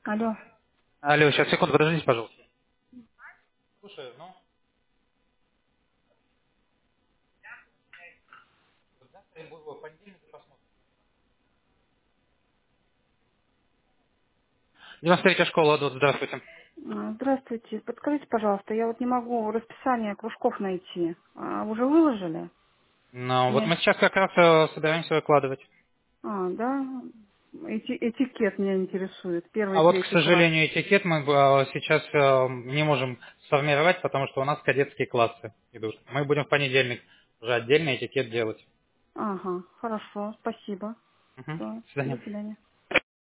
Алло. Алло, сейчас, секунду, подождите, пожалуйста. Слушай, ну, вот завтра я буду в понедельник и посмотрим. 93-я школа, Адот, здравствуйте. Здравствуйте. Подскажите, пожалуйста, я вот не могу расписание кружков найти. Уже выложили? Ну, вот Нет. мы сейчас как раз собираемся выкладывать. Да. Этикет меня интересует. Первый А и вот, к третий класс. сожалению, этикет мы сейчас не можем сформировать, потому что у нас кадетские классы идут. Мы будем в понедельник уже отдельный этикет делать. Ага, хорошо, спасибо. Мгм. Всё, До до свидания. свидания.